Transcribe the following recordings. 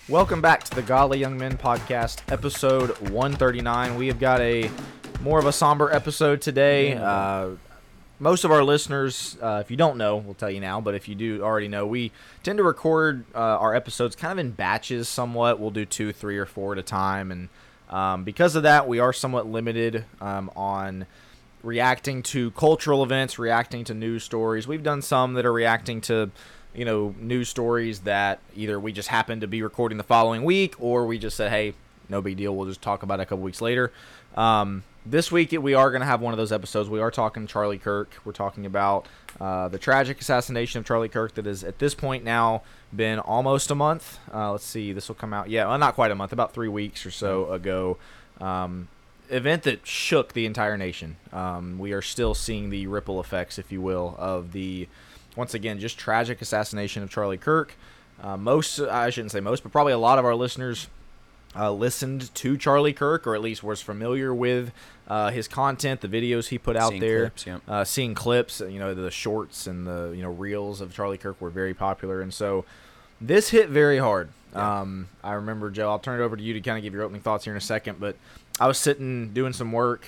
Welcome back to the Godly Young Men podcast, episode 139. We have got a more of a somber episode today. Most of our listeners, if you don't know, we'll tell you now, but if you do already know, we tend to record our episodes kind of in batches somewhat. We'll do 2, 3, or 4 at a time, and because of that, we are somewhat limited on reacting to cultural events, reacting to news stories. We've done some that are reacting to news stories that either we just happened to be recording the following week, or we just said, hey, no big deal, we'll just talk about it a couple weeks later. This week, we are going to have one of those episodes. We are talking Charlie Kirk. We're talking about the tragic assassination of Charlie Kirk that has, at this point now, been almost a month. Let's see, this will come out, not quite a month, about 3 weeks or so ago. Event that shook the entire nation. We are still seeing the ripple effects, if you will, of the, once again, just tragic assassination of Charlie Kirk. I shouldn't say most, but probably a lot of our listeners listened to Charlie Kirk, or at least was familiar with his content, the videos he put out there. Seeing clips, the shorts and the reels of Charlie Kirk were very popular, and so this hit very hard. Yeah. I remember, Joe, I'll turn it over to you to kind of give your opening thoughts here in a second, but I was sitting doing some work,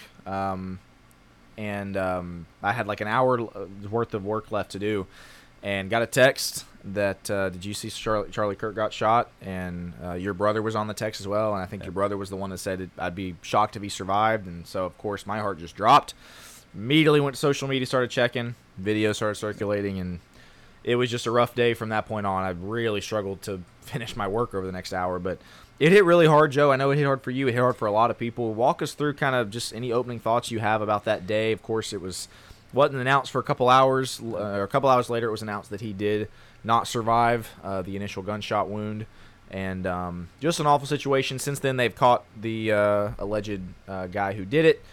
and I had like an hour worth of work left to do, and got a text that, did you see Charlie Kirk got shot? And your brother was on the text as well, and I think your brother was the one that said I'd be shocked if he survived, and so, of course, my heart just dropped. Immediately went to social media, started checking, videos started circulating, and it was just a rough day from that point on. I really struggled to finish my work over the next hour, but it hit really hard, Joe. I know it hit hard for you. It hit hard for a lot of people. Walk us through kind of just any opening thoughts you have about that day. Of course, it wasn't announced for a couple hours. A couple hours later, it was announced that he did not survive the initial gunshot wound. And just an awful situation. Since then, they've caught the alleged guy who did it,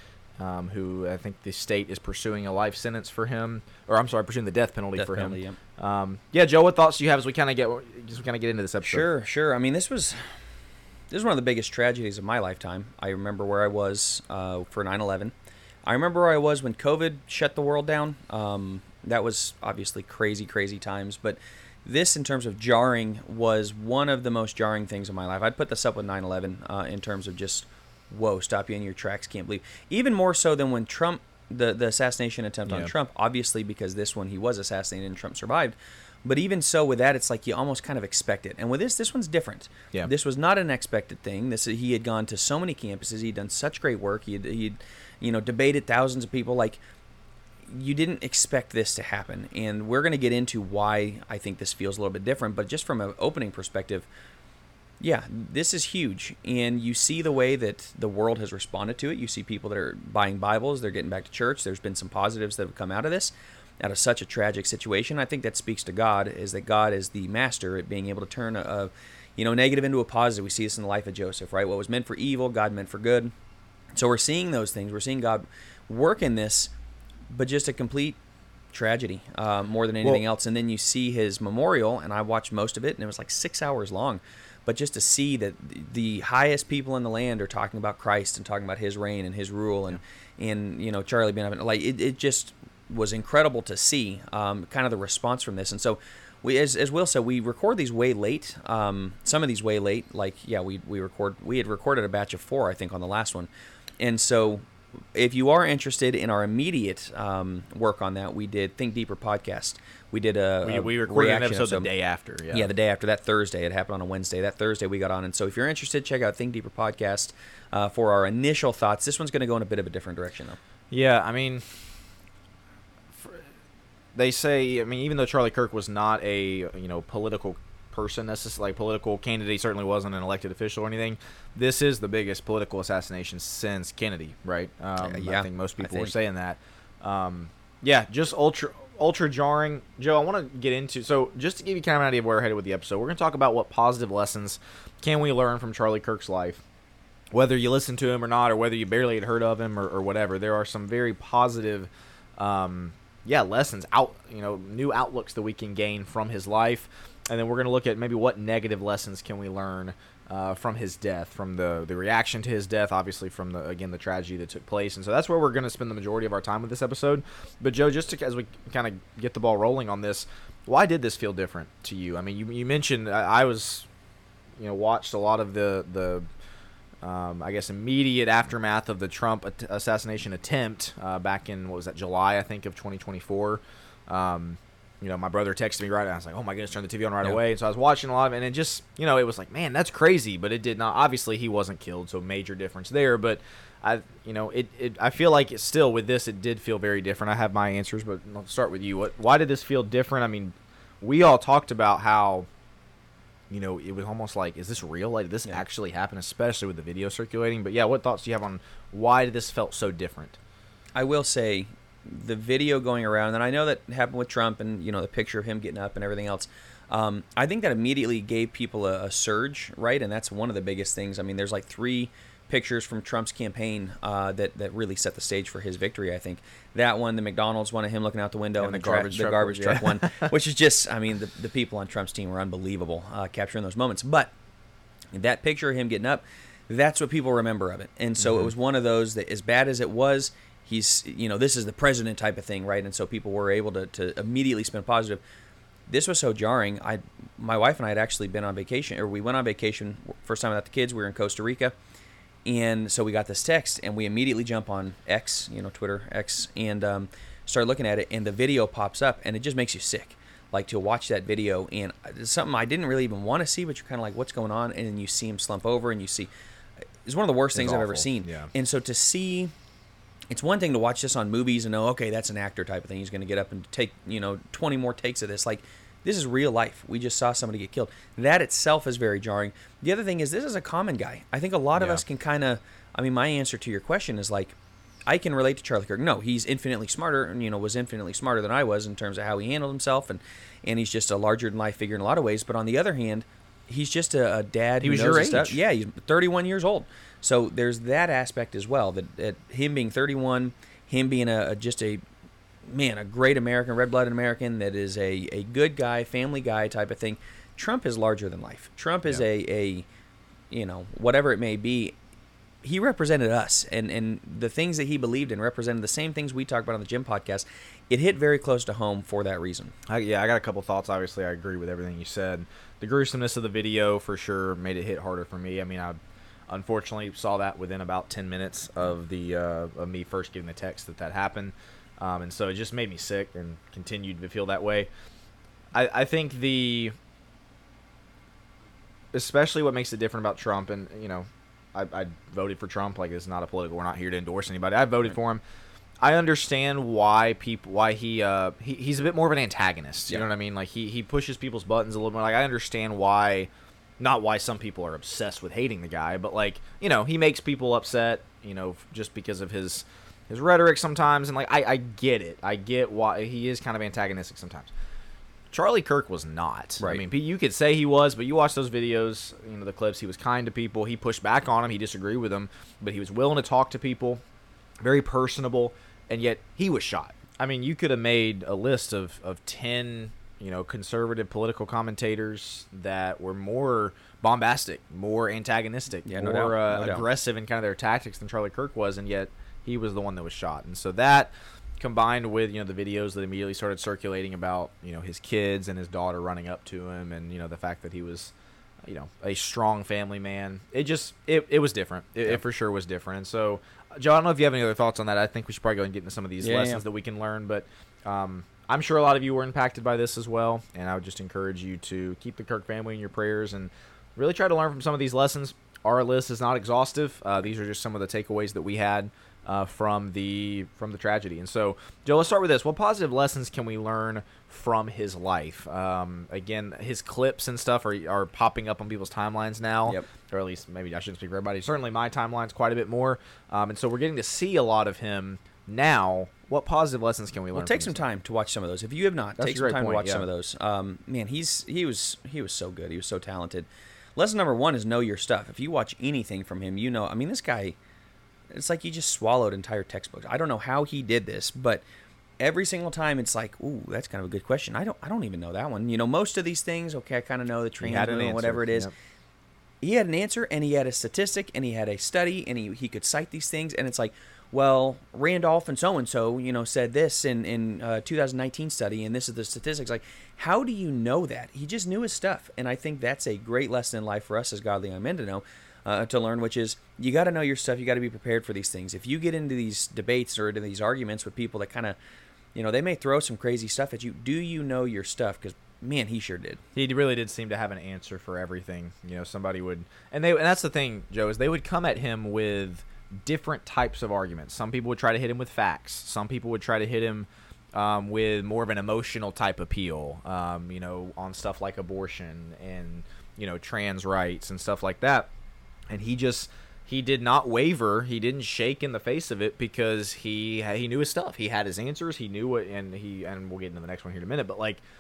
who I think the state is pursuing a life sentence for him. Or, I'm sorry, pursuing the death penalty for him. Yeah. Joe, what thoughts do you have as we kind of get into this episode? Sure. I mean, this was one of the biggest tragedies of my lifetime. I remember where I was for 9/11. I remember where I was when COVID shut the world down. That was obviously crazy, crazy times. But this, in terms of jarring, was one of the most jarring things in my life. I'd put this up with 9/11 in terms of just, whoa, stop you in your tracks, can't believe. Even more so than when Trump, the assassination attempt on Trump, obviously because this one he was assassinated and Trump survived. But even so, with that, it's like you almost kind of expect it. And with this one's different. Yeah. This was not an expected thing. He had gone to so many campuses. He'd done such great work. He'd debated thousands of people. Like, you didn't expect this to happen. And we're going to get into why I think this feels a little bit different. But just from an opening perspective, yeah, this is huge. And you see the way that the world has responded to it. You see people that are buying Bibles. They're getting back to church. There's been some positives that have come out of this. Out of such a tragic situation. I think that speaks to God, is that God is the master at being able to turn a negative into a positive. We see this in the life of Joseph, right? What was meant for evil, God meant for good. So we're seeing those things. We're seeing God work in this, but just a complete tragedy more than anything else. And then you see his memorial, and I watched most of it, and it was like 6 hours long. But just to see that the highest people in the land are talking about Christ and talking about his reign and his rule, and Charlie being like it just was incredible to see kind of the response from this. And so we, as Will said, we record these way late, some of these way late, like we had recorded a batch of 4, I think, on the last one. And so if you are interested in our immediate work on that, we did Think Deeper podcast. We did we recorded an episode the day after. Yeah, the day after. That Thursday. It happened on a Wednesday. That Thursday we got on. And so if you're interested, check out Think Deeper podcast for our initial thoughts. This one's going to go in a bit of a different direction, though. Yeah, I mean, they say, even though Charlie Kirk was not a political person, necessarily like political candidate, he certainly wasn't an elected official or anything. This is the biggest political assassination since Kennedy, right? I think most people were saying that. Just ultra jarring. Joe, I want to get into, so just to give you kind of an idea of where we're headed with the episode, we're going to talk about what positive lessons can we learn from Charlie Kirk's life. Whether you listen to him or not, or whether you barely had heard of him or whatever, there are some very positive lessons, new outlooks that we can gain from his life. And then we're going to look at maybe what negative lessons can we learn from his death, from the reaction to his death, obviously from the tragedy that took place. And so that's where we're going to spend the majority of our time with this episode. But Joe, as we kind of get the ball rolling on this, why did this feel different to you? I mean, you mentioned I was watched a lot of the I guess immediate aftermath of the Trump assassination attempt back in, what was that, July, I think, of 2024. My brother texted me right, and I was like, oh my goodness, turn the TV on right away. And so I was watching a lot of it, and it just, it was like, man, that's crazy. But it did not, obviously he wasn't killed, so major difference there. But I feel like it's still, with this, it did feel very different. I have my answers, but I'll start with you. Why did this feel different? I mean, we all talked about how, it was almost like, is this real? Like, did this actually happen, especially with the video circulating? But yeah, what thoughts do you have on why this felt so different? I will say, the video going around, and I know that happened with Trump and, the picture of him getting up and everything else. I think that immediately gave people a surge, right? And that's one of the biggest things. I mean, there's like 3 pictures from Trump's campaign that really set the stage for his victory, I think. That one, the McDonald's one of him looking out the window, and the garbage truck one, which is just, I mean, the people on Trump's team were unbelievable capturing those moments. But that picture of him getting up, that's what people remember of it. And so it was one of those that, as bad as it was, he's, this is the president type of thing, right? And so people were able to immediately spin positive. This was so jarring. My wife and I had actually been on vacation, or we went on vacation, first time without the kids. We were in Costa Rica. And so we got this text, and we immediately jump on X, Twitter, X, and start looking at it, and the video pops up, and it just makes you sick, like, to watch that video. And it's something I didn't really even want to see, but you're kind of like, what's going on? And then you see him slump over, and you see, it's one of the worst things I've ever seen. Yeah. And so to see, it's one thing to watch this on movies and know, okay, that's an actor type of thing. He's going to get up and take, 20 more takes of this. Like, this is real life. We just saw somebody get killed. That itself is very jarring. The other thing is, this is a common guy. I think a lot of us can kind of, my answer to your question is like, I can relate to Charlie Kirk. No, he's infinitely smarter, and was infinitely smarter than I was in terms of how he handled himself, and he's just a larger-than-life figure in a lot of ways. But on the other hand, he's just a dad who knows your his stuff. age. Yeah, he's 31 years old. So there's that aspect as well, that him being 31, him being a great American, red-blooded American that is a good guy, family guy type of thing. Trump is larger than life. Trump is a whatever it may be. He represented us, and the things that he believed in represented the same things we talk about on the Gym podcast. It hit very close to home for that reason. I got a couple thoughts. Obviously, I agree with everything you said. The gruesomeness of the video, for sure, made it hit harder for me. I mean, I unfortunately saw that within about 10 minutes of of me first getting the text that happened. And so it just made me sick and continued to feel that way. I think especially what makes it different about Trump, and, I voted for Trump. Like, it's not a political, we're not here to endorse anybody. I voted for him. I understand why he's a bit more of an antagonist. You know what I mean? Like, he pushes people's buttons a little more. Like, I understand why, not why some people are obsessed with hating the guy, but, like, he makes people upset, just because of his rhetoric sometimes, and, like, I get it. I get why he is kind of antagonistic sometimes. Charlie Kirk was not. Right. I mean, you could say he was, but you watch those videos, the clips, he was kind to people. He pushed back on them. He disagreed with them, but he was willing to talk to people, very personable, and yet he was shot. I mean, you could have made a list of 10, conservative political commentators that were more bombastic, more antagonistic, more aggressive in kind of their tactics than Charlie Kirk was, and yet he was the one that was shot. And so that, combined with the videos that immediately started circulating about his kids and his daughter running up to him, and the fact that he was a strong family man, it was different. It for sure was different. And so, Joe, I don't know if you have any other thoughts on that. I think we should probably go and get into some of these lessons that we can learn, but I'm sure a lot of you were impacted by this as well, and I would just encourage you to keep the Kirk family in your prayers and really try to learn from some of these lessons. Our list is not exhaustive. These are just some of the takeaways that we had from the tragedy. And so, Joe, let's start with this. What positive lessons can we learn from his life? Again, his clips and stuff are popping up on people's timelines now, or at least maybe I shouldn't speak for everybody. Certainly my timeline's quite a bit more, and so we're getting to see a lot of him now. What positive lessons can we learn? Well, take some time to watch some of those. If you have not, take some time to watch some of those. Man, he was so good. He was so talented. Lesson number 1 is know your stuff. If you watch anything from him, this guy, it's like he just swallowed entire textbooks. I don't know how he did this, but every single time it's like, ooh, that's kind of a good question. I don't even know that one. Most of these things, okay, I kind of know the trans or whatever it is. Yep. He had an answer, and he had a statistic, and he had a study, and he could cite these things, and it's like, well, Randolph and so, said this in 2019 study, and this is the statistics. Like, how do you know that? He just knew his stuff. And I think that's a great lesson in life for us as godly young men to know, to learn, which is you got to know your stuff. You got to be prepared for these things. If you get into these debates or into these arguments with people that kind of, they may throw some crazy stuff at you. Do you know your stuff? Because, man, he sure did. He really did seem to have an answer for everything. Somebody would, and that's the thing, Joe, is they would come at him with different types of arguments. Some people would try to hit him with facts. Some people would try to hit him with more of an emotional type appeal, on stuff like abortion and, trans rights and stuff like that. And he did not waver. He didn't shake in the face of it because he knew his stuff. He had his answers. He knew it, and we'll get into the next one here in a minute. But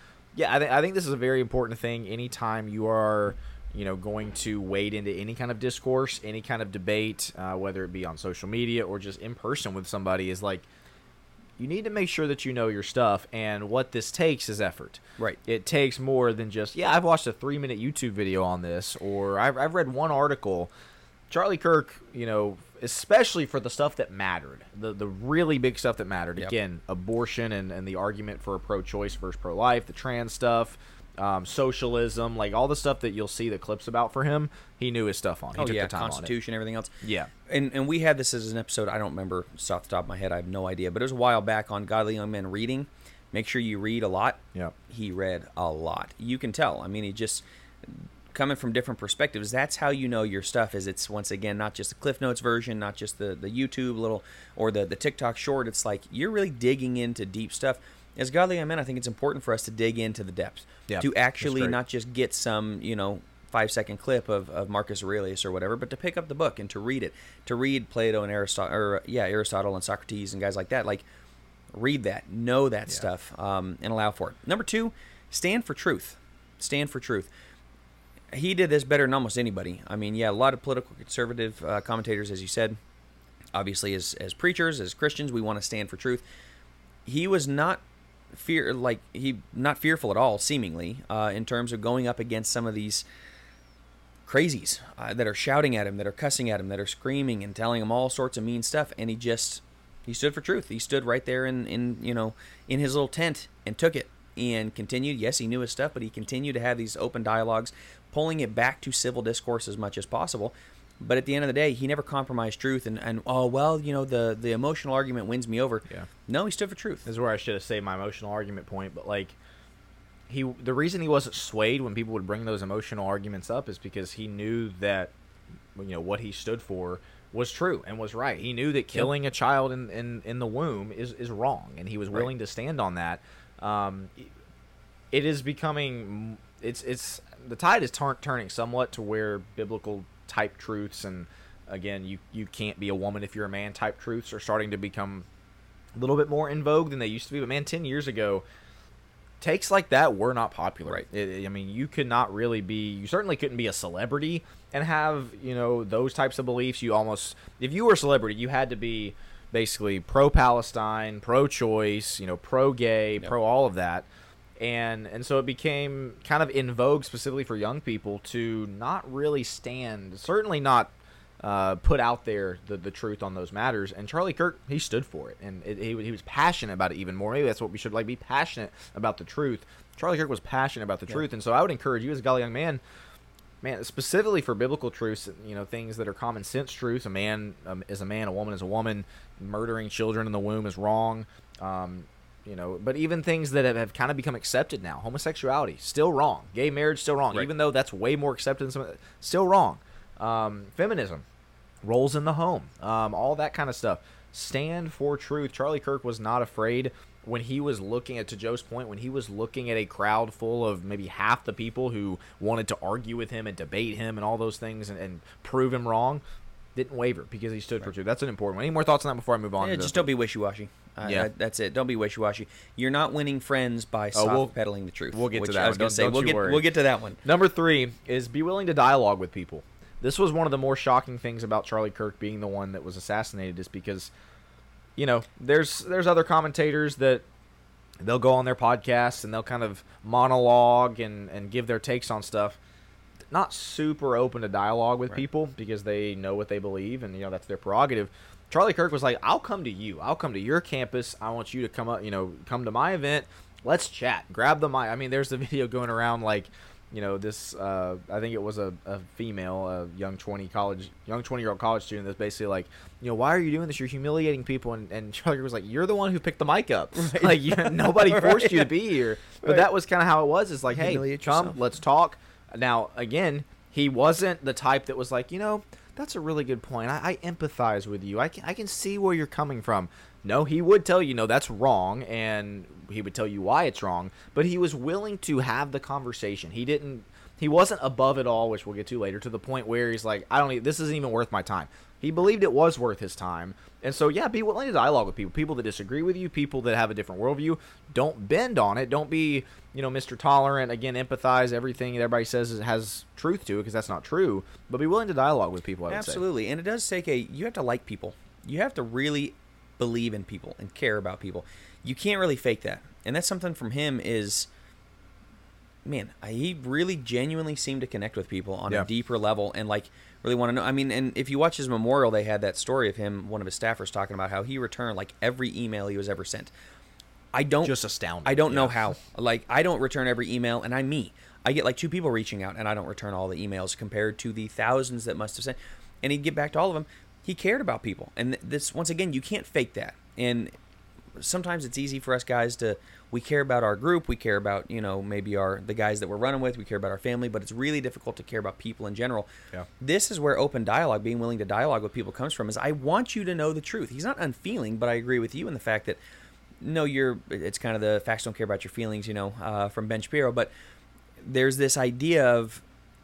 I think this is a very important thing. Anytime you are, going to wade into any kind of discourse, any kind of debate, whether it be on social media or just in person with somebody, is like, you need to make sure that you know your stuff. And what this takes is effort. Right. It takes more than just, I've watched a 3-minute YouTube video on this, or I've read one article. Charlie Kirk, especially for the stuff that mattered, the really big stuff that mattered. Yep. Again, abortion and the argument for pro-choice versus pro-life, the trans stuff, socialism, like all the stuff that you'll see the clips about for him, he knew his stuff on. He took the time Constitution, on it. everything else. Yeah. And we had this as an episode, I don't remember just off the top of my head, I have no idea, but it was a while back on Godly Young Men reading. Make sure you read a lot. Yeah. He read a lot. You can tell. I mean, he just, coming from different perspectives, that's how you know your stuff is. It's, once again, not just the Cliff Notes version, not just the YouTube little, or the TikTok short. It's like, you're really digging into deep stuff. As godly young men, I think it's important for us to dig into the depths, to actually not just get some, 5-second clip of Marcus Aurelius or whatever, but to pick up the book and to read it, to read Plato and Aristotle and Socrates and guys like that. Like, read that, know that stuff, and allow for it. Number 2, stand for truth. Stand for truth. He did this better than almost anybody. I mean, a lot of political conservative commentators, as you said, obviously as preachers, as Christians, we want to stand for truth. He was not not fearful at all, seemingly, in terms of going up against some of these crazies that are shouting at him, that are cussing at him, that are screaming and telling him all sorts of mean stuff. And he stood for truth. He stood right there in his little tent and took it and continued. Yes, he knew his stuff, but he continued to have these open dialogues, pulling it back to civil discourse as much as possible. But at the end of the day, he never compromised truth. And the emotional argument wins me over. Yeah. No, he stood for truth. This is where I should have saved my emotional argument point. But the reason he wasn't swayed when people would bring those emotional arguments up is because he knew that, what he stood for was true and was right. He knew that killing a child in the womb is wrong, and he was willing to stand on that. It is becoming the tide is turning somewhat to where biblical type truths, and again, you can't be a woman if you're a man type truths, are starting to become a little bit more in vogue than they used to be. But man, 10 years ago, takes like that were not popular. Right. You could not really you certainly couldn't be a celebrity and have those types of beliefs. If you were a celebrity, you had to be basically pro-Palestine, pro-choice, pro-gay, pro all of that. And so it became kind of in vogue, specifically for young people, to not really stand, certainly not put out there the truth on those matters. And Charlie Kirk, he stood for it, and he was passionate about it even more. Maybe that's what we should be passionate about the truth. Charlie Kirk was passionate about the truth, and so I would encourage you as a godly young man, specifically for biblical truths, things that are common sense truths. A man is a man, a woman is a woman. Murdering children in the womb is wrong. But even things that have kind of become accepted now, homosexuality, still wrong. Gay marriage, still wrong. Right. Even though that's way more accepted than some, still wrong. Feminism, roles in the home, all that kind of stuff. Stand for truth. Charlie Kirk was not afraid when he was looking at, to Joe's point, when he was looking at a crowd full of maybe half the people who wanted to argue with him and debate him and all those things and prove him wrong. Didn't waver because he stood for truth. That's an important one. Any more thoughts on that before I move on? Just don't be wishy-washy. That's it. Don't be wishy-washy. You're not winning friends by soft-pedaling the truth. We'll get to that one. I was going to say, we'll get to that one. Number 3 is be willing to dialogue with people. This was one of the more shocking things about Charlie Kirk being the one that was assassinated, is because, there's other commentators that they'll go on their podcasts and they'll kind of monologue and give their takes on stuff. Not super open to dialogue with people because they know what they believe, and that's their prerogative. Charlie Kirk was like, I'll come to you. I'll come to your campus. I want you to come up, come to my event. Let's chat. Grab the mic. I mean, there's the video going around like, this, I think it was a female, a young 20-year-old college student that's basically like, why are you doing this? You're humiliating people. And Charlie Kirk was like, you're the one who picked the mic up. Right. Like, nobody forced you to be here. But that was kind of how it was. It's like, hey, come, yourself. Let's talk. Now, again, he wasn't the type that was like, that's a really good point. I empathize with you. I can see where you're coming from. No, he would tell you, no, that's wrong, and he would tell you why it's wrong, but he was willing to have the conversation. He wasn't above it all, which we'll get to later, to the point where he's like, this isn't even worth my time. He believed it was worth his time. And so, yeah, be willing to dialogue with people that disagree with you, people that have a different worldview. Don't bend on it. Don't be, Mr. Tolerant. Again, empathize. Everything that everybody says has truth to it, because that's not true. But be willing to dialogue with people, I would say. Absolutely. And it does take you have to like people. You have to really believe in people and care about people. You can't really fake that. And that's something from him is, man, he really genuinely seemed to connect with people on a deeper level and really want to know. I mean, and if you watch his memorial, they had that story of him, one of his staffers talking about how he returned every email he was ever sent. Just astounding. I don't know how. I don't return every email, and I'm me. I get 2 people reaching out, and I don't return all the emails compared to the thousands that must have sent. And he'd get back to all of them. He cared about people. And this, once again, you can't fake that. And sometimes it's easy for us guys we care about our group, we care about, maybe the guys that we're running with, we care about our family, but it's really difficult to care about people in general. Yeah. This is where open dialogue, being willing to dialogue with people comes from, is I want you to know the truth. He's not unfeeling, but I agree with you in the fact that, no, it's kind of the facts don't care about your feelings, from Ben Shapiro, but there's this idea of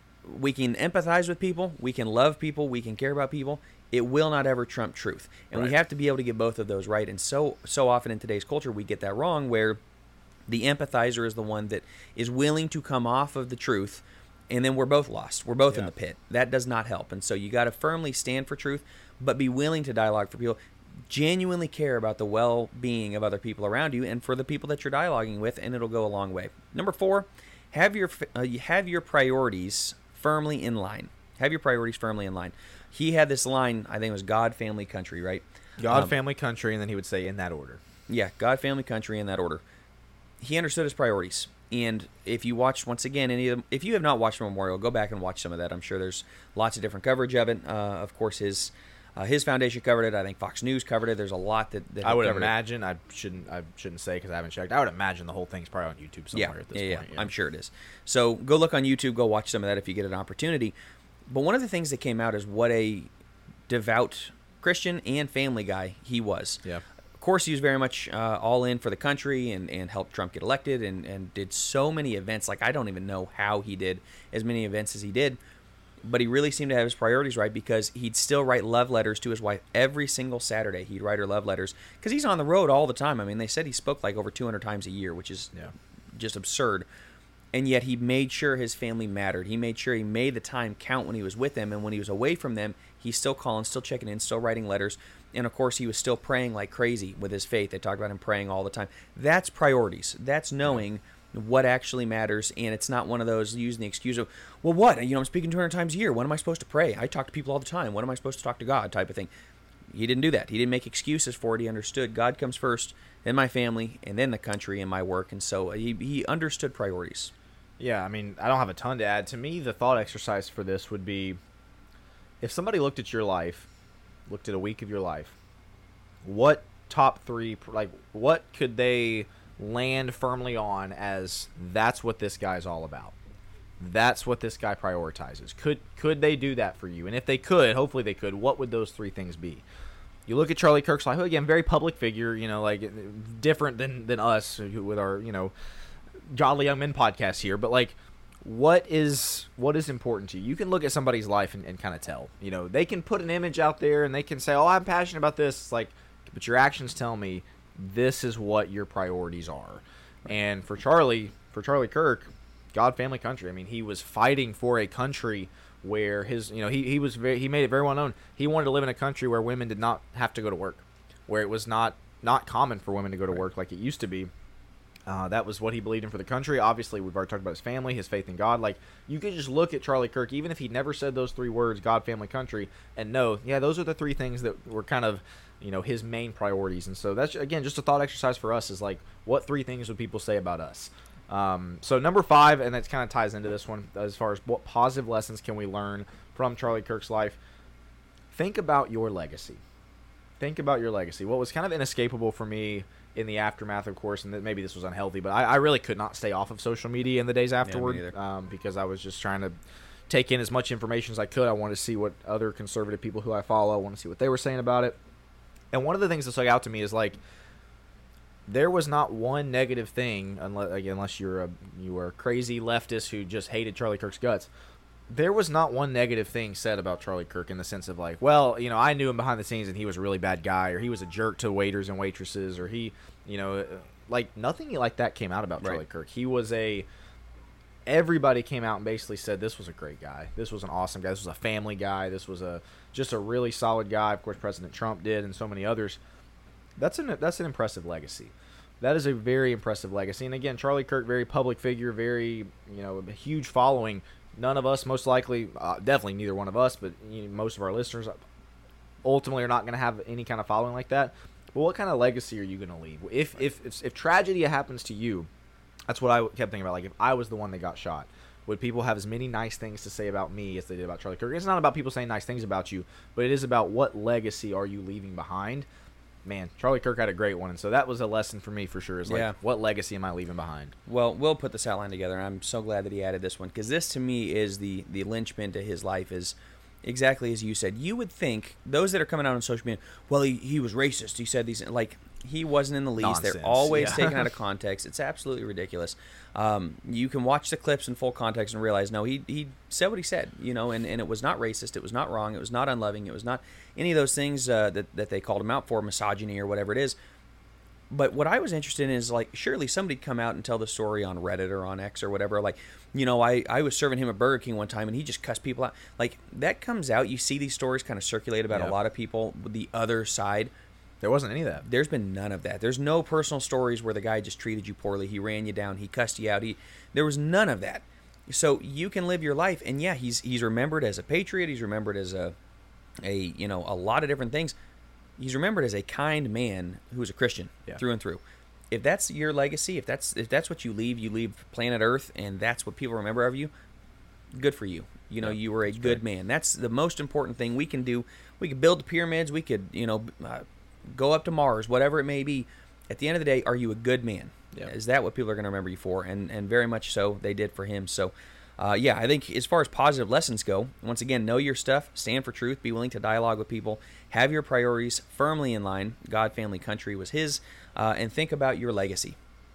we can empathize with people, we can love people, we can care about people. It will not ever trump truth. And we have to be able to get both of those right. And so often in today's culture, we get that wrong, where the empathizer is the one that is willing to come off of the truth, and then we're both lost. We're both in the pit. That does not help. And so you got to firmly stand for truth, but be willing to dialogue for people. Genuinely care about the well-being of other people around you and for the people that you're dialoguing with, and it'll go a long way. Number 4, have your priorities firmly in line. Have your priorities firmly in line. He had this line, I think it was God, family, country, right? God, family, country, and then he would say in that order. Yeah, God, family, country, in that order. He understood his priorities. And if you watch, once again, if you have not watched Memorial, go back and watch some of that. I'm sure there's lots of different coverage of it. Of course, his foundation covered it. I think Fox News covered it. There's a lot that I would imagine. I shouldn't say because I haven't checked. I would imagine the whole thing's probably on YouTube somewhere at this point. Yeah, I'm sure it is. So go look on YouTube. Go watch some of that if you get an opportunity. But one of the things that came out is what a devout Christian and family guy he was. Yeah. Of course, he was very much all in for the country and helped Trump get elected and did so many events. I don't even know how he did as many events as he did. But he really seemed to have his priorities right, because he'd still write love letters to his wife every single Saturday. He'd write her love letters because he's on the road all the time. I mean, they said he spoke over 200 times a year, which is just absurd. And yet he made sure his family mattered. He made sure he made the time count when he was with them. And when he was away from them, he's still calling, still checking in, still writing letters. And, of course, he was still praying like crazy with his faith. They talked about him praying all the time. That's priorities. That's knowing what actually matters. And it's not one of those using the excuse of, well, what? I'm speaking 200 times a year. When am I supposed to pray? I talk to people all the time. When am I supposed to talk to God type of thing? He didn't do that. He didn't make excuses for it. He understood God comes first, then my family, and then the country and my work. And so he understood priorities. Yeah, I mean, I don't have a ton to add. To me, the thought exercise for this would be, if somebody looked at your life, looked at a week of your life, what top 3, what could they land firmly on as that's what this guy's all about? That's what this guy prioritizes. Could they do that for you? And if they could, hopefully they could, what would those 3 things be? You look at Charlie Kirk's life, again, very public figure, different than us with our, Godly Young Men podcast here, but what is important to you? You can look at somebody's life and kind of tell. They can put an image out there and they can say, "Oh, I'm passionate about this." But your actions tell me this is what your priorities are. And for Charlie Kirk, God, family, country. I mean, he was fighting for a country where he made it very well known. He wanted to live in a country where women did not have to go to work, where it was not common for women to go to work like it used to be. That was what he believed in for the country. Obviously, we've already talked about his family, his faith in God. Like, you could just look at Charlie Kirk, even if he never said those three words, God, family, country, and know, yeah, those are the three things that were kind of, his main priorities. And so that's, again, just a thought exercise for us is like, what three things would people say about us? So number 5, and that kind of ties into this one, as far as what positive lessons can we learn from Charlie Kirk's life? Think about your legacy. Think about your legacy. What was kind of inescapable for me in the aftermath, of course, and maybe this was unhealthy, but I really could not stay off of social media in the days afterward, because I was just trying to take in as much information as I could. I wanted to see what other conservative people who I follow, I want to see what they were saying about it. And one of the things that stuck out to me is, like, there was not one negative thing, unless you were a crazy leftist who just hated Charlie Kirk's guts. There was not one negative thing said about Charlie Kirk in the sense of like, well, I knew him behind the scenes and he was a really bad guy, or he was a jerk to waiters and waitresses, or he, like nothing like that came out about Charlie Kirk. He was everybody came out and basically said this was a great guy. This was an awesome guy. This was a family guy. This was just a really solid guy. Of course, President Trump did, and so many others. That's an impressive legacy. That is a very impressive legacy. And again, Charlie Kirk, very public figure, very, a huge following. None of us, most likely, definitely neither one of us, but most of our listeners ultimately are not going to have any kind of following like that. But what kind of legacy are you going to leave? If tragedy happens to you, that's what I kept thinking about. Like, if I was the one that got shot, would people have as many nice things to say about me as they did about Charlie Kirk? It's not about people saying nice things about you, but it is about what legacy are you leaving behind. Man, Charlie Kirk had a great one, and so that was a lesson for me for sure. Is like, what legacy am I leaving behind? Well, we'll put this outline together, and I'm so glad that he added this one, because this to me is the linchpin to his life. Is exactly as you said. You would think those that are coming out on social media, well, he was racist. He said these, like, he wasn't in the least. Nonsense. They're always taken out of context. It's absolutely ridiculous. You can watch the clips in full context and realize, no, he said what he said, and it was not racist. It was not wrong. It was not unloving. It was not any of those things that they called him out for, misogyny or whatever it is. But what I was interested in is, like, surely somebody'd come out and tell the story on Reddit or on X or whatever. Like, I was serving him at Burger King one time and he just cussed people out. Like, that comes out. You see these stories kind of circulate about a lot of people with the other side. There wasn't any of that. There's been none of that. There's no personal stories where the guy just treated you poorly. He ran you down. He cussed you out. There was none of that. So you can live your life. And yeah, he's remembered as a patriot. He's remembered as a lot of different things. He's remembered as a kind man who's a Christian through and through. If that's your legacy, if that's what you leave planet Earth, and that's what people remember of you, good for you. You were a good man. That's the most important thing we can do. We could build the pyramids. We could, go up to Mars, whatever it may be. At the end of the day, are you a good man? Yep. Is that what people are going to remember you for? And very much so, they did for him. So, I think as far as positive lessons go, once again, know your stuff, stand for truth, be willing to dialogue with people, have your priorities firmly in line. God, family, country was his, and think about your legacy.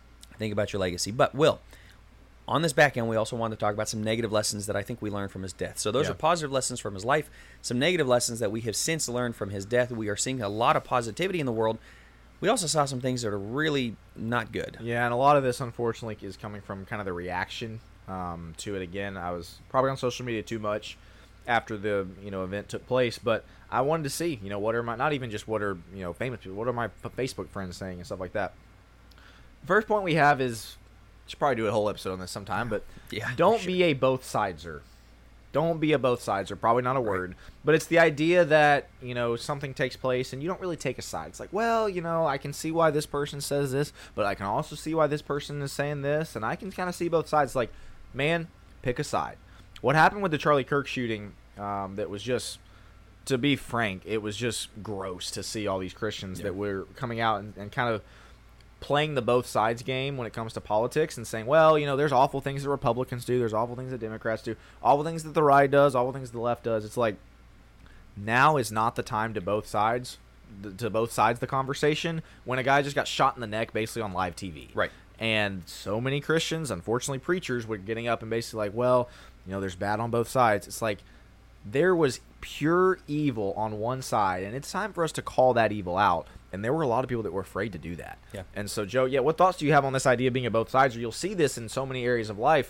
But, Will, on this back end, we also wanted to talk about some negative lessons that I think we learned from his death. So those are positive lessons from his life, some negative lessons that we have since learned from his death. We are seeing a lot of positivity in the world. We also saw some things that are really not good. Yeah, and a lot of this, unfortunately, is coming from kind of the reaction to it. Again, I was probably on social media too much after the event took place, but I wanted to see, what are my, not even just what are, famous people, what are my Facebook friends saying and stuff like that. First point we have is, should probably do a whole episode on this sometime, but don't be a both sideser. Don't be a both sideser. Probably not a word, but it's the idea that something takes place and you don't really take a side. It's like, well, I can see why this person says this, but I can also see why this person is saying this, and I can kind of see both sides. Like, man, pick a side. What happened with the Charlie Kirk shooting? That was just, to be frank, it was just gross to see all these Christians that were coming out and kind of playing the both sides game when it comes to politics and saying, well, there's awful things that Republicans do, there's awful things that Democrats do, awful things that the right does, awful things the left does. It's like, now is not the time to both sides the conversation when a guy just got shot in the neck basically on live TV. Right. And so many Christians, unfortunately preachers, were getting up and basically like, well, there's bad on both sides. It's like, there was pure evil on one side, and it's time for us to call that evil out. And there were a lot of people that were afraid to do that. Yeah. And so, Joe, what thoughts do you have on this idea of being at both sides? Or you'll see this in so many areas of life.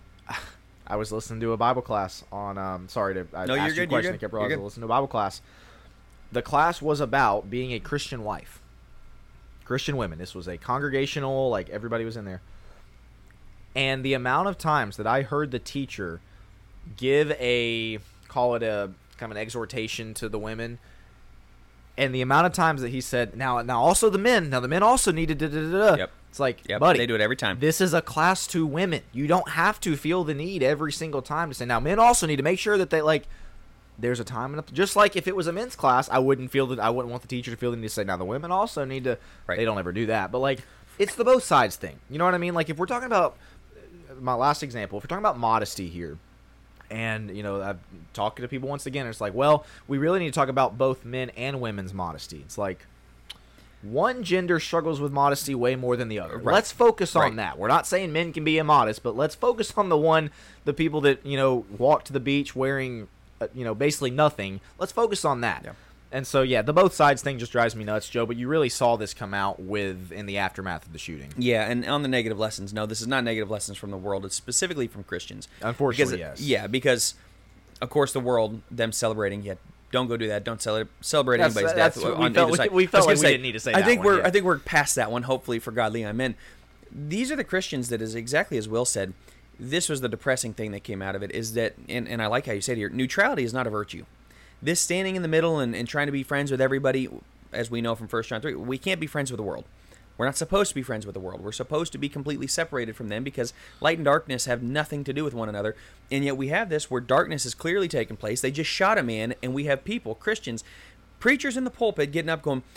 I was listening to a Bible class on. I asked you a question. I kept realizing I was listening to a Bible class. The class was about being a Christian wife. Christian women. This was a congregational, like everybody was in there. And the amount of times that I heard the teacher give call it a kind of an exhortation to the women, and the amount of times that he said, now also the men also need to Yep. It's like, Yep. buddy, They do it every time. this is a class 2 women. You don't have to feel the need every single time to say, now men also need to make sure that they like, there's a time enough. Just like if it was a men's class, I wouldn't want the teacher to feel the need to say, now the women also need to. Right. They don't ever do that, but like it's the both sides thing. You know what I mean? Like if we're talking about my last example, if we're talking about modesty here, and I'm talking to people once again, it's like, well, we really need to talk about both men and women's modesty. It's like one gender struggles with modesty way more than the other. Right. Let's focus on Right. that. We're not saying men can be immodest, but let's focus on the people that walk to the beach wearing basically nothing. Let's focus on that. Yeah. And so, yeah, the both sides thing just drives me nuts, Joe, but you really saw this come out in the aftermath of the shooting. Yeah, and on the negative lessons, no, this is not negative lessons from the world. It's specifically from Christians. Unfortunately, because, yes. Yeah, because, of course, the world, them celebrating, don't go do that. Don't celebrate That's- anybody's that's death. what on we felt- either side. we felt I was like gonna we didn't need to say I that think one, we're yeah. I think we're past that one, hopefully, for godly young men. These are the Christians that is exactly as Will said. This was the depressing thing that came out of it, is that, and I like how you said here, neutrality is not a virtue. This standing in the middle and trying to be friends with everybody, as we know from 1 John 3, we can't be friends with the world. We're not supposed to be friends with the world. We're supposed to be completely separated from them because light and darkness have nothing to do with one another. And yet we have this where darkness is clearly taking place. They just shot a man, and we have people, Christians, preachers in the pulpit getting up going,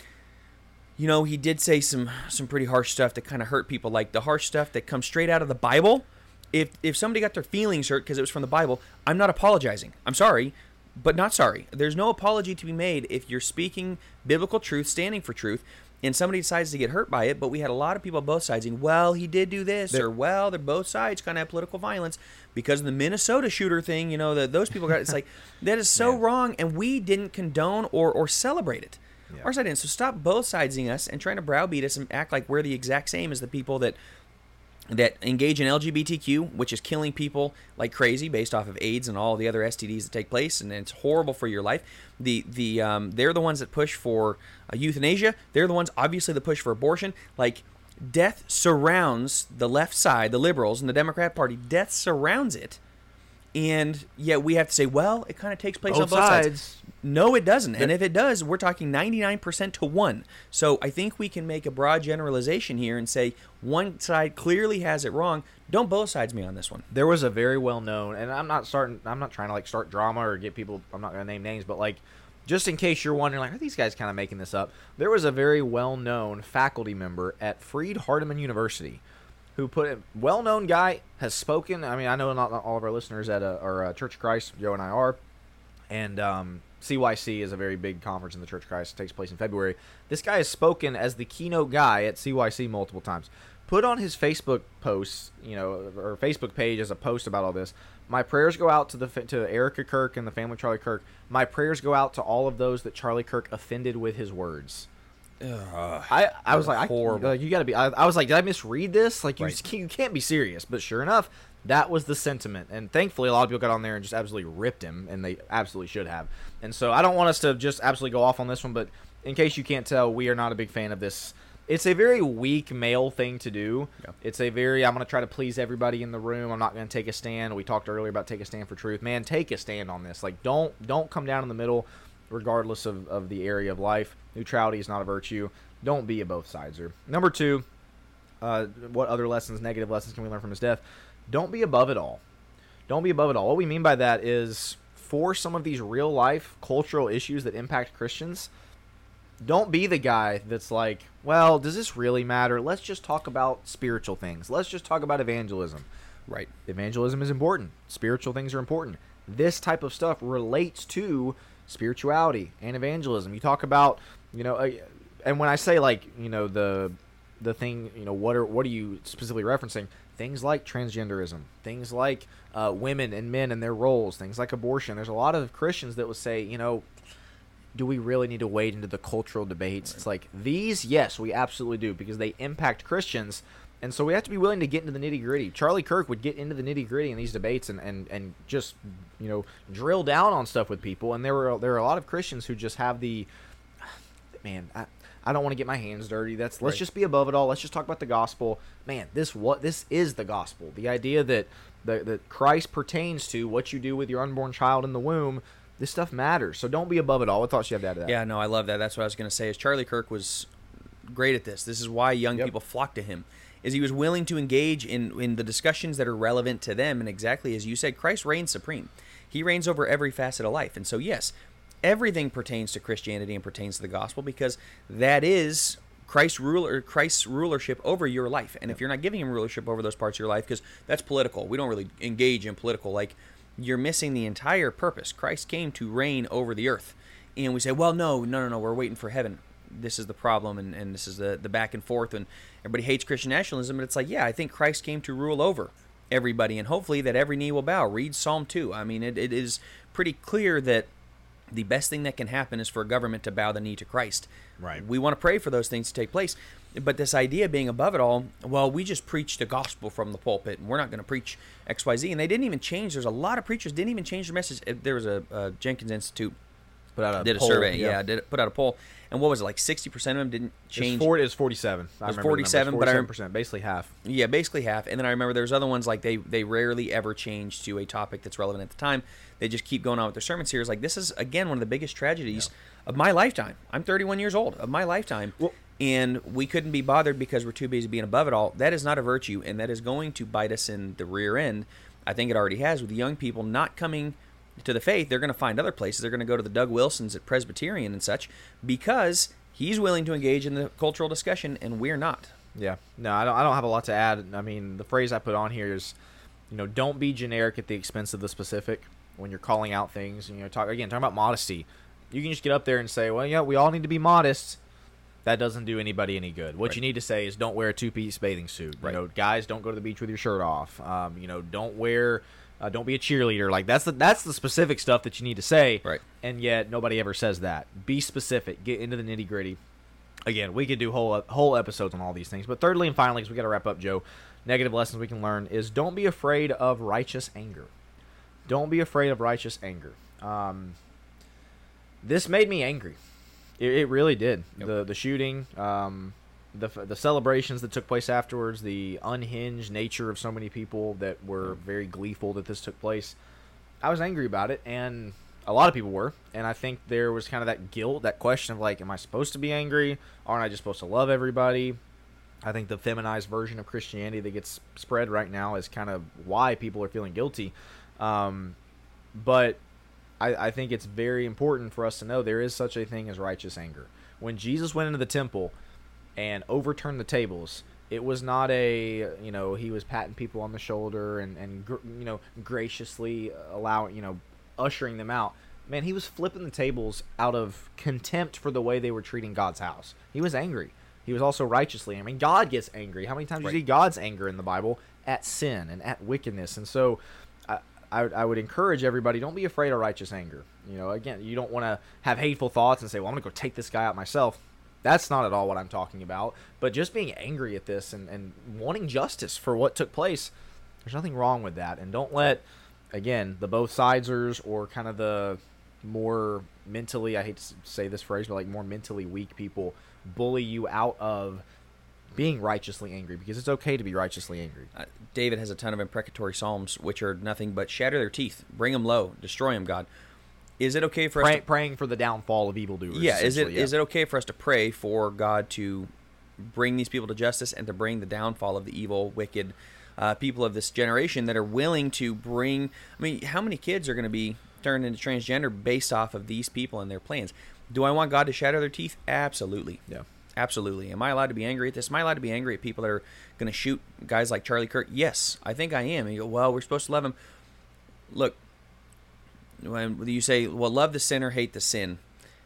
he did say some pretty harsh stuff that kind of hurt people, like the harsh stuff that comes straight out of the Bible. If somebody got their feelings hurt because it was from the Bible, I'm not apologizing. I'm sorry, but not sorry. There's no apology to be made if you're speaking biblical truth, standing for truth, and somebody decides to get hurt by it. But we had a lot of people on both sides saying, well, he did do this, or well, they're both sides kind of have political violence because of the Minnesota shooter thing. Those people got, it's like, that is so wrong, and we didn't condone or celebrate it. Yeah. Our side didn't. So stop both sidesing us and trying to browbeat us and act like we're the exact same as the people that engage in LGBTQ, which is killing people like crazy based off of AIDS and all the other STDs that take place, and it's horrible for your life. They're the ones that push for euthanasia. They're the ones, obviously, that push for abortion. Like, death surrounds the left side, the liberals and the Democrat Party. Death surrounds it, and yet we have to say, well, it kind of takes place on both sides. No, it doesn't. And if it does, we're talking 99% to 1. So I think we can make a broad generalization here and say one side clearly has it wrong. Don't both sides me on this one. There was a very well known, and I'm not trying to like start drama or get people, I'm not going to name names, but like just in case you're wondering, like, are these guys kind of making this up? There was a very well known faculty member at Freed Hardeman University who well-known guy, has spoken. I mean, I know not all of our listeners are Church of Christ, Joe and I are, and CYC is a very big conference in the Church of Christ. It takes place in February. This guy has spoken as the keynote guy at CYC multiple times. Put on his Facebook posts, or Facebook page as a post about all this. My prayers go out to Erica Kirk and the family of Charlie Kirk. My prayers go out to all of those that Charlie Kirk offended with his words. I was like, horrible. you got to be. I was like, did I misread this? Like, Right. you can't be serious. But sure enough, that was the sentiment. And thankfully, a lot of people got on there and just absolutely ripped him, and they absolutely should have. And so I don't want us to just absolutely go off on this one, but in case you can't tell, we are not a big fan of this. It's a very weak male thing to do. Yeah. It's a very, I'm going to try to please everybody in the room. I'm not going to take a stand. We talked earlier about take a stand for truth. Man, take a stand on this. Like, don't come down in the middle regardless of the area of life. Neutrality is not a virtue. Don't be a both sideser. Number 2, what other negative lessons can we learn from his death? Don't be above it all. Don't be above it all. What we mean by that is, for some of these real life cultural issues that impact Christians, don't be the guy that's like, well, does this really matter? Let's just talk about spiritual things. Let's just talk about evangelism. Right. Evangelism is important. Spiritual things are important. This type of stuff relates to spirituality and evangelism. You talk about, and when I say like, the thing, what are you specifically referencing? Things like transgenderism, things like women and men and their roles, things like abortion. There's a lot of Christians that will say, do we really need to wade into the cultural debates? Right. It's like, these, yes, we absolutely do, because they impact Christians. And so we have to be willing to get into the nitty-gritty. Charlie Kirk would get into the nitty-gritty in these debates and just, drill down on stuff with people. And there are a lot of Christians who just have the, man, I don't want to get my hands dirty. Let's Right. just be above it all. Let's just talk about the gospel. Man, this is the gospel. The idea that that Christ pertains to what you do with your unborn child in the womb. This stuff matters. So don't be above it all. What thoughts you have to add to that? Yeah, no, I love that. That's what I was going to say. Is Charlie Kirk was great at this. This is why young Yep. people flock to him. Is he was willing to engage in the discussions that are relevant to them, and exactly as you said, Christ reigns supreme. He reigns over every facet of life, and so yes, everything pertains to Christianity and pertains to the gospel because that is Christ's rulership over your life. And if you're not giving him rulership over those parts of your life, because that's political, we don't really engage in political. Like, you're missing the entire purpose. Christ came to reign over the earth, and we say, well, no, we're waiting for heaven. This is the problem, and this is the back and forth, and everybody hates Christian nationalism, but it's like, yeah, I think Christ came to rule over everybody, and hopefully that every knee will bow. Read Psalm 2. I mean, it is pretty clear that the best thing that can happen is for a government to bow the knee to Christ. Right. We want to pray for those things to take place, but this idea of being above it all, well, we just preach the gospel from the pulpit, and we're not going to preach XYZ, and they didn't even change. There's a lot of preachers didn't even change their message. There was a Jenkins Institute Put out a did a poll, survey, put out a poll, and what was it, like 60% of them didn't change? It was 47. It was 47, but 47%, basically half. Yeah, basically half. And then I remember there's other ones, like they rarely ever change to a topic that's relevant at the time. They just keep going on with their sermon series. Like, this is, again, one of the biggest tragedies of my lifetime. I'm 31 years old, of my lifetime. Well, and we couldn't be bothered because we're too busy being above it all. That is not a virtue, and that is going to bite us in the rear end. I think it already has, with the young people not coming to the faith. They're going to find other places. They're going to go to the Doug Wilsons at Presbyterian and such because he's willing to engage in the cultural discussion, and we're not. Yeah. No, I don't have a lot to add. I mean, the phrase I put on here is, don't be generic at the expense of the specific when you're calling out things. Talking about modesty. You can just get up there and say, well, yeah, we all need to be modest. That doesn't do anybody any good. What Right. you need to say is don't wear a two-piece bathing suit. Right. Guys, don't go to the beach with your shirt off. Don't wear... don't be a cheerleader. Like, that's the specific stuff that you need to say. Right. And yet nobody ever says that. Be specific. Get into the nitty gritty. Again, we could do whole episodes on all these things. But thirdly and finally, because we got to wrap up, Joe, negative lessons we can learn is don't be afraid of righteous anger. Don't be afraid of righteous anger. This made me angry. It really did. Yep. The shooting, the celebrations that took place afterwards, the unhinged nature of so many people that were very gleeful that this took place. I was angry about it, and a lot of people were. And I think there was kind of that guilt, that question of like, am I supposed to be angry? Aren't I just supposed to love everybody? I think the feminized version of Christianity that gets spread right now is kind of why people are feeling guilty. But I think it's very important for us to know there is such a thing as righteous anger. When Jesus went into the temple and overturned the tables, it was not he was patting people on the shoulder and graciously ushering them out. Man, he was flipping the tables out of contempt for the way they were treating God's house. He was angry. He was also righteously. I mean, God gets angry. How many times do you see God's anger in the Bible at sin and at wickedness? And so I would encourage everybody, don't be afraid of righteous anger. Again, you don't want to have hateful thoughts and say, well, I'm going to go take this guy out myself. That's not at all what I'm talking about. But just being angry at this and wanting justice for what took place, there's nothing wrong with that. And don't let, again, the both sidesers or kind of the more mentally, I hate to say this phrase, but like more mentally weak people bully you out of being righteously angry, because it's okay to be righteously angry. David has a ton of imprecatory psalms, which are nothing but shatter their teeth, bring them low, destroy them, God. Is it okay for us praying for the downfall of evildoers? Yeah, is it okay for us to pray for God to bring these people to justice and to bring the downfall of the evil, wicked people of this generation that are willing to bring... I mean, how many kids are going to be turned into transgender based off of these people and their plans? Do I want God to shatter their teeth? Absolutely. Yeah. Absolutely. Am I allowed to be angry at this? Am I allowed to be angry at people that are going to shoot guys like Charlie Kirk? Yes, I think I am. And you go, well, we're supposed to love him. Look, when you say, well, love the sinner, hate the sin.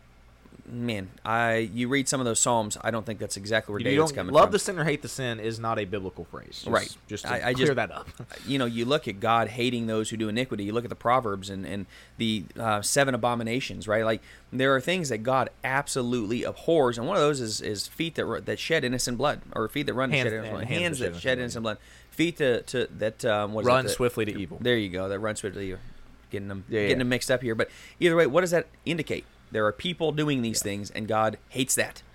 Man, you read some of those Psalms, I don't think that's exactly where David's coming from. Love the sinner, hate the sin is not a biblical phrase. Right. Just to clear that up. You look at God hating those who do iniquity. You look at the Proverbs and the 7 abominations, right? Like, there are things that God absolutely abhors, and one of those is feet that shed innocent blood, or feet that run and shed innocent blood. Hands that shed innocent blood. Feet that run swiftly to evil. There you go. That run swiftly. Getting them mixed up here. But either way, what does that indicate? There are people doing these things, and God hates that.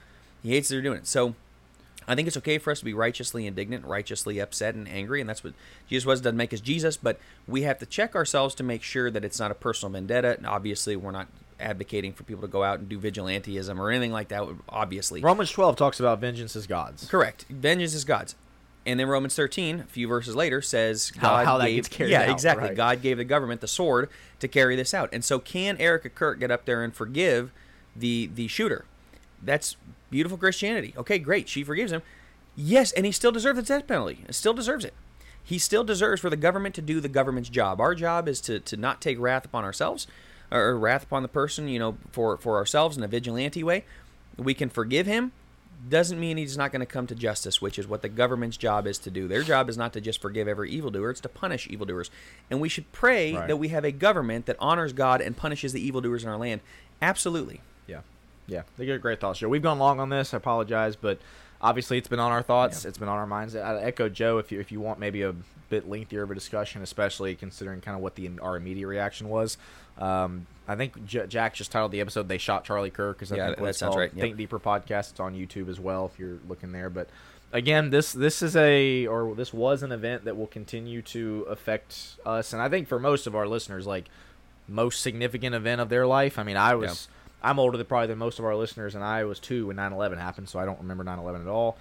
He hates that they're doing it. So I think it's okay for us to be righteously indignant, righteously upset and angry, and that's what Jesus was. It doesn't make us Jesus, but we have to check ourselves to make sure that it's not a personal vendetta. And obviously, we're not advocating for people to go out and do vigilantism or anything like that, obviously. Romans 12 talks about vengeance is God's. Correct. Vengeance is God's. And then Romans 13, a few verses later, says God how that gave, gets carried out. Exactly. Right. God gave the government the sword to carry this out. And so can Erica Kirk get up there and forgive the shooter? That's beautiful Christianity. Okay, great. She forgives him. Yes, and he still deserves the death penalty. He still deserves it. He still deserves for the government to do the government's job. Our job is to not take wrath upon ourselves, or wrath upon the person, for ourselves in a vigilante way. We can forgive him. Doesn't mean he's not going to come to justice, which is what the government's job is to do. Their job is not to just forgive every evildoer, it's to punish evildoers. And we should pray that we have a government that honors God and punishes the evildoers in our land. Absolutely. Yeah, they get great thoughts, Joe. We've gone long on this. I apologize, but obviously it's been on our thoughts. Yeah. It's been on our minds. I echo Joe if you want maybe a bit lengthier of a discussion, especially considering kind of what our immediate reaction was. I think Jack just titled the episode "They Shot Charlie Kirk." Because I think that sounds right. Yep. Think Deeper podcast. It's on YouTube as well if you're looking there. But again, this was an event that will continue to affect us, and I think for most of our listeners, like most significant event of their life. I mean, I'm older than most of our listeners, and I was 2 when 9/11 happened, so I don't remember 9/11 at all.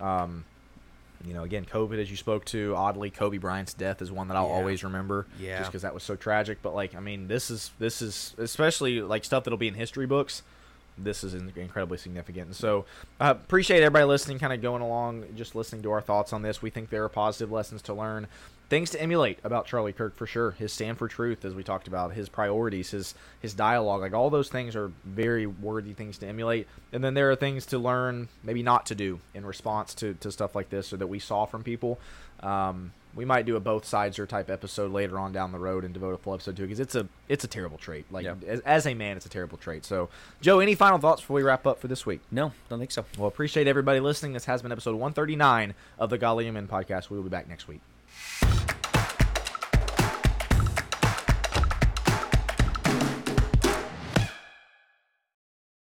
Again, COVID, as you spoke to, oddly, Kobe Bryant's death is one that I'll always remember, just because that was so tragic. But this is especially like stuff that'll be in history books. This is incredibly significant. And so appreciate everybody listening, kind of going along, just listening to our thoughts on this. We think there are positive lessons to learn, things to emulate about Charlie Kirk for sure. His stand for truth, as we talked about, his priorities, his dialogue, like all those things are very worthy things to emulate. And then there are things to learn, maybe not to do in response to stuff like this, or that we saw from people. We might do a both sides or type episode later on down the road and devote a full episode to it, because it's a terrible trait. As a man, it's a terrible trait. So, Joe, any final thoughts before we wrap up for this week? No, don't think so. Well, appreciate everybody listening. This has been episode 139 of the Godly Men podcast. We will be back next week.